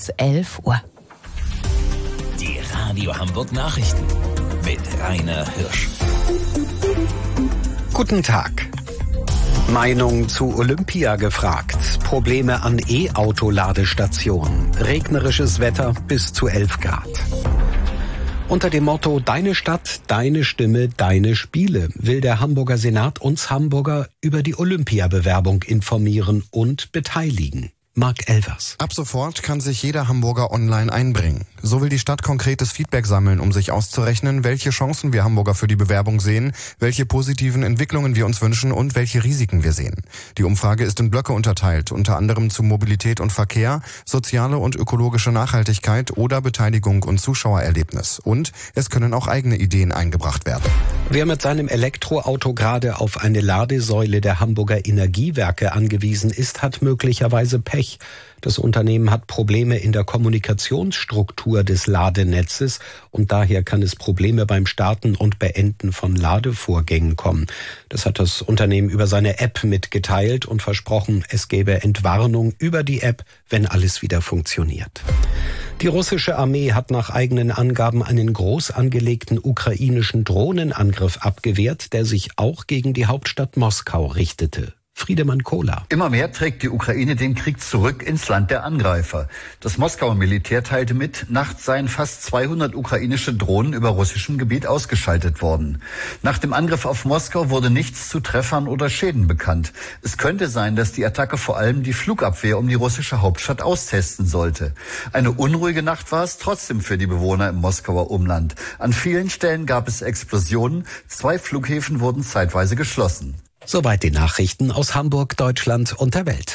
bis 11 Uhr. Die Radio Hamburg Nachrichten mit Rainer Hirsch. Guten Tag. Meinung zu Olympia gefragt. Probleme an E-Auto-Ladestationen. Regnerisches Wetter bis zu 11 Grad. Unter dem Motto Deine Stadt, deine Stimme, deine Spiele will der Hamburger Senat uns Hamburger über die Olympiabewerbung informieren und beteiligen. Marc Elvers. Ab sofort kann sich jeder Hamburger online einbringen. So will die Stadt konkretes Feedback sammeln, um sich auszurechnen, welche Chancen wir Hamburger für die Bewerbung sehen, welche positiven Entwicklungen wir uns wünschen und welche Risiken wir sehen. Die Umfrage ist in Blöcke unterteilt, unter anderem zu Mobilität und Verkehr, soziale und ökologische Nachhaltigkeit oder Beteiligung und Zuschauererlebnis. Und es können auch eigene Ideen eingebracht werden. Wer mit seinem Elektroauto gerade auf eine Ladesäule der Hamburger Energiewerke angewiesen ist, hat möglicherweise Pech. Das Unternehmen hat Probleme in der Kommunikationsstruktur des Ladenetzes und daher kann es Probleme beim Starten und Beenden von Ladevorgängen kommen. Das hat das Unternehmen über seine App mitgeteilt und versprochen, es gäbe Entwarnung über die App, wenn alles wieder funktioniert. Die russische Armee hat nach eigenen Angaben einen groß angelegten ukrainischen Drohnenangriff abgewehrt, der sich auch gegen die Hauptstadt Moskau richtete. Friedemann Kohler. Immer mehr trägt die Ukraine den Krieg zurück ins Land der Angreifer. Das Moskauer Militär teilte mit, nachts seien fast 200 ukrainische Drohnen über russischem Gebiet ausgeschaltet worden. Nach dem Angriff auf Moskau wurde nichts zu Treffern oder Schäden bekannt. Es könnte sein, dass die Attacke vor allem die Flugabwehr um die russische Hauptstadt austesten sollte. Eine unruhige Nacht war es trotzdem für die Bewohner im Moskauer Umland. An vielen Stellen gab es Explosionen. 2 Flughäfen wurden zeitweise geschlossen. Soweit die Nachrichten aus Hamburg, Deutschland und der Welt.